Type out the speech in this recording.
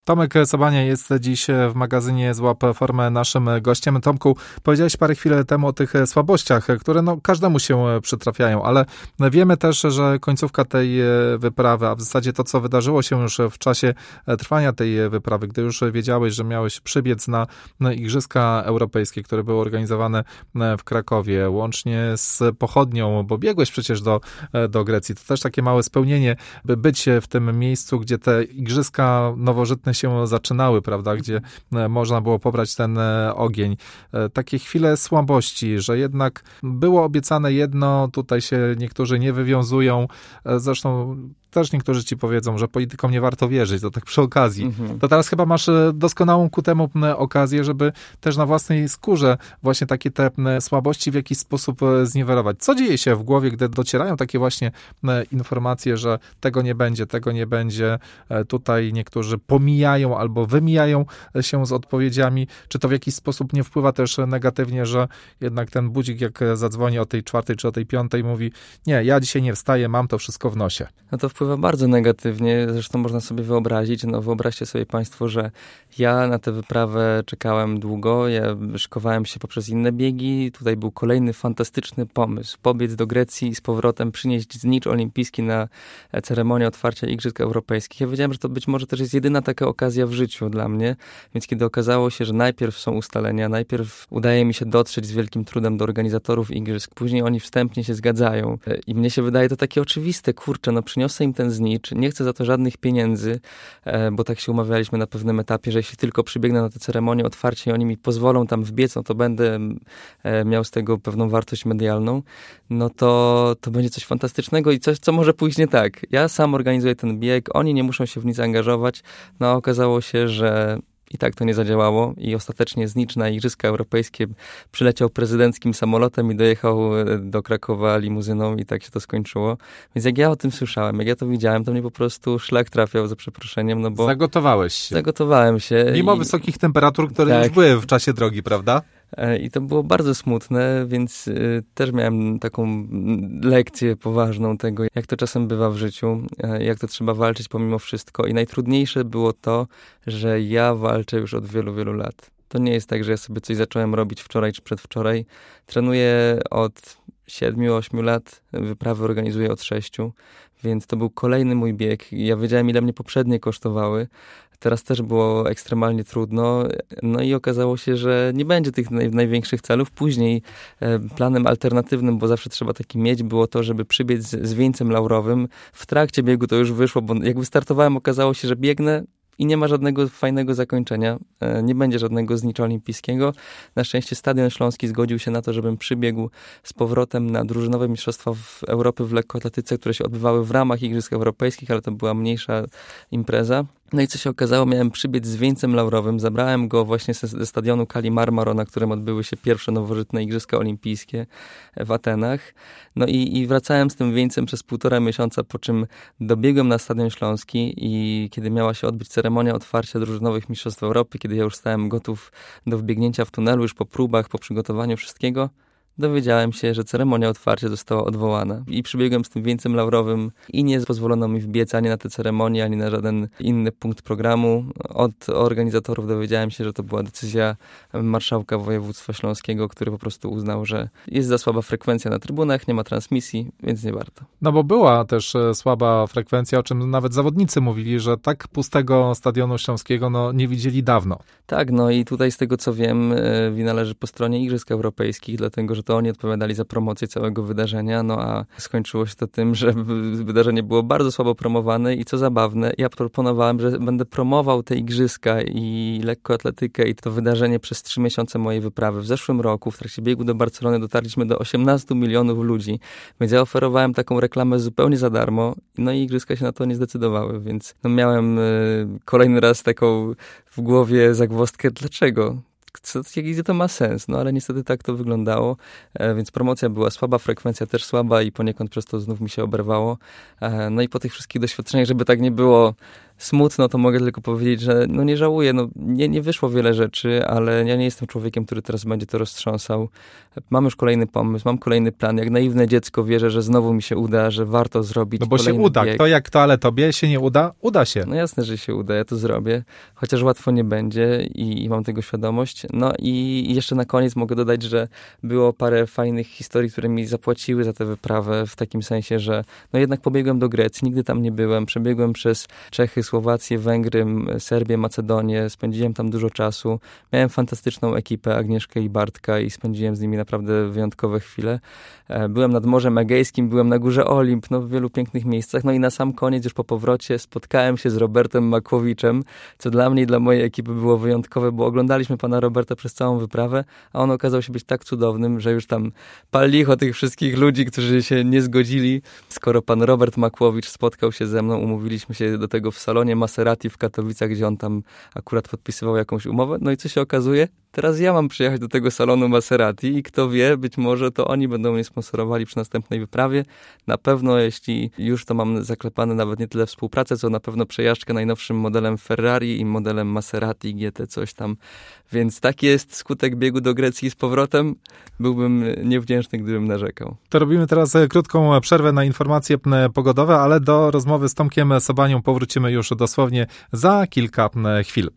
Tomek Sobania jest dziś w magazynie Złap Formę naszym gościem. Tomku, powiedziałeś parę chwil temu o tych słabościach, które każdemu się przytrafiają, ale wiemy też, że końcówka tej wyprawy, a w zasadzie to, co wydarzyło się już w czasie trwania tej wyprawy, gdy już wiedziałeś, że miałeś przybiec na Igrzyska Europejskie, które były organizowane w Krakowie, łącznie z pochodnią, bo biegłeś przecież do Grecji. To też takie małe spełnienie, by być w tym miejscu, gdzie te igrzyska nowożytne się zaczynały, prawda, gdzie można było pobrać ten ogień. Takie chwile słabości, że jednak było obiecane jedno, tutaj się niektórzy nie wywiązują, zresztą też niektórzy ci powiedzą, że politykom nie warto wierzyć, to tak przy okazji. To teraz chyba masz doskonałą ku temu okazję, żeby też na własnej skórze właśnie takie te słabości w jakiś sposób zniwelować. Co dzieje się w głowie, gdy docierają takie właśnie informacje, że tego nie będzie. Tutaj niektórzy pomijają albo wymijają się z odpowiedziami. Czy to w jakiś sposób nie wpływa też negatywnie, że jednak ten budzik, jak zadzwoni o tej 4 czy o tej 5, mówi, nie, ja dzisiaj nie wstaję, mam to wszystko w nosie. No to wpływa bardzo negatywnie, zresztą można sobie wyobrazić, wyobraźcie sobie państwo, że ja na tę wyprawę czekałem długo, ja szykowałem się poprzez inne biegi, tutaj był kolejny fantastyczny pomysł, pobiec do Grecji i z powrotem przynieść znicz olimpijski na ceremonię otwarcia Igrzysk Europejskich. Ja wiedziałem, że to być może też jest jedyna taka okazja w życiu dla mnie, więc kiedy okazało się, że najpierw są ustalenia, najpierw udaje mi się dotrzeć z wielkim trudem do organizatorów Igrzysk, później oni wstępnie się zgadzają i mnie się wydaje to takie oczywiste, przyniosę im ten znicz, nie chcę za to żadnych pieniędzy, bo tak się umawialiśmy na pewnym etapie, że jeśli tylko przybiegnę na tę ceremonię otwarcia i oni mi pozwolą tam wbiec, to będę miał z tego pewną wartość medialną, to będzie coś fantastycznego i coś, co może pójść nie tak. Ja sam organizuję ten bieg, oni nie muszą się w nic angażować, okazało się, że i tak to nie zadziałało i ostatecznie znicz na Igrzyska Europejskie przyleciał prezydenckim samolotem i dojechał do Krakowa limuzyną i tak się to skończyło. Więc jak ja o tym słyszałem, jak ja to widziałem, to mnie po prostu szlak trafiał, za przeproszeniem, bo... Zagotowałeś się. Zagotowałem się. Mimo wysokich temperatur, które już były w czasie drogi, prawda? I to było bardzo smutne, więc też miałem taką lekcję poważną tego, jak to czasem bywa w życiu, jak to trzeba walczyć pomimo wszystko. I najtrudniejsze było to, że ja walczę już od wielu, wielu lat. To nie jest tak, że ja sobie coś zacząłem robić wczoraj czy przedwczoraj. Trenuję od 7-8 lat, wyprawy organizuję od 6, więc to był kolejny mój bieg. Ja wiedziałem, ile mnie poprzednie kosztowały. Teraz też było ekstremalnie trudno, i okazało się, że nie będzie tych największych celów. Później planem alternatywnym, bo zawsze trzeba taki mieć, było to, żeby przybiec z wieńcem laurowym. W trakcie biegu to już wyszło, bo jak wystartowałem, okazało się, że biegnę i nie ma żadnego fajnego zakończenia. Nie będzie żadnego znicza olimpijskiego. Na szczęście Stadion Śląski zgodził się na to, żebym przybiegł z powrotem na drużynowe mistrzostwa Europy w lekkoatletyce, które się odbywały w ramach Igrzysk Europejskich, ale to była mniejsza impreza. I co się okazało, miałem przybiec z wieńcem laurowym. Zabrałem go właśnie ze stadionu Kali Marmaro, na którym odbyły się pierwsze nowożytne Igrzyska Olimpijskie w Atenach. I wracałem z tym wieńcem przez 1,5 miesiąca, po czym dobiegłem na Stadion Śląski i kiedy miała się odbyć ceremonia otwarcia drużynowych mistrzostw Europy, kiedy ja już stałem gotów do wbiegnięcia w tunelu, już po próbach, po przygotowaniu wszystkiego, dowiedziałem się, że ceremonia otwarcia została odwołana. I przybiegłem z tym wieńcem laurowym i nie pozwolono mi wbiec ani na tę ceremonię, ani na żaden inny punkt programu. Od organizatorów dowiedziałem się, że to była decyzja marszałka województwa śląskiego, który po prostu uznał, że jest za słaba frekwencja na trybunach, nie ma transmisji, więc nie warto. Bo była też słaba frekwencja, o czym nawet zawodnicy mówili, że tak pustego Stadionu Śląskiego nie widzieli dawno. Tak, i tutaj z tego co wiem, wina leży po stronie Igrzysk Europejskich, dlatego że to oni odpowiadali za promocję całego wydarzenia, a skończyło się to tym, że wydarzenie było bardzo słabo promowane i co zabawne, ja proponowałem, że będę promował te igrzyska i lekkoatletykę i to wydarzenie przez 3 miesiące mojej wyprawy. W zeszłym roku w trakcie biegu do Barcelony dotarliśmy do 18 milionów ludzi, więc ja oferowałem taką reklamę zupełnie za darmo, i igrzyska się na to nie zdecydowały, więc miałem kolejny raz taką w głowie zagwozdkę, dlaczego? Gdzie to ma sens? Ale niestety tak to wyglądało, więc promocja była słaba, frekwencja też słaba i poniekąd przez to znów mi się oberwało. I po tych wszystkich doświadczeniach, żeby tak nie było, smutno, to mogę tylko powiedzieć, że no nie żałuję, nie wyszło wiele rzeczy, ale ja nie jestem człowiekiem, który teraz będzie to roztrząsał. Mam już kolejny pomysł, mam kolejny plan. Jak naiwne dziecko wierzę, że znowu mi się uda, że warto zrobić bo się uda. bieg. Kto jak to, ale tobie się nie uda, uda się. No jasne, że się uda, ja to zrobię. Chociaż łatwo nie będzie i mam tego świadomość. No i jeszcze na koniec mogę dodać, że było parę fajnych historii, które mi zapłaciły za tę wyprawę, w takim sensie, że jednak pobiegłem do Grecji, nigdy tam nie byłem, przebiegłem przez Czechy, Słowację, Węgry, Serbię, Macedonię, spędziłem tam dużo czasu. Miałem fantastyczną ekipę, Agnieszkę i Bartka, i spędziłem z nimi naprawdę wyjątkowe chwile. Byłem nad Morzem Egejskim, byłem na Górze Olimp, w wielu pięknych miejscach. No i na sam koniec, już po powrocie, spotkałem się z Robertem Makłowiczem, co dla mnie i dla mojej ekipy było wyjątkowe, bo oglądaliśmy pana Roberta przez całą wyprawę, a on okazał się być tak cudownym, że już tam pal licho tych wszystkich ludzi, którzy się nie zgodzili. Skoro pan Robert Makłowicz spotkał się ze mną, umówiliśmy się do tego w salonie Maserati w Katowicach, gdzie on tam akurat podpisywał jakąś umowę. No i co się okazuje? Teraz ja mam przyjechać do tego salonu Maserati i kto wie, być może to oni będą mnie sponsorowali przy następnej wyprawie. Na pewno, jeśli już to mam zaklepane, nawet nie tyle współpracę, co na pewno przejażdżkę najnowszym modelem Ferrari i modelem Maserati GT coś tam. Więc taki jest skutek biegu do Grecji z powrotem. Byłbym niewdzięczny, gdybym narzekał. To robimy teraz krótką przerwę na informacje pogodowe, ale do rozmowy z Tomkiem Sobanią powrócimy już dosłownie za kilka chwil.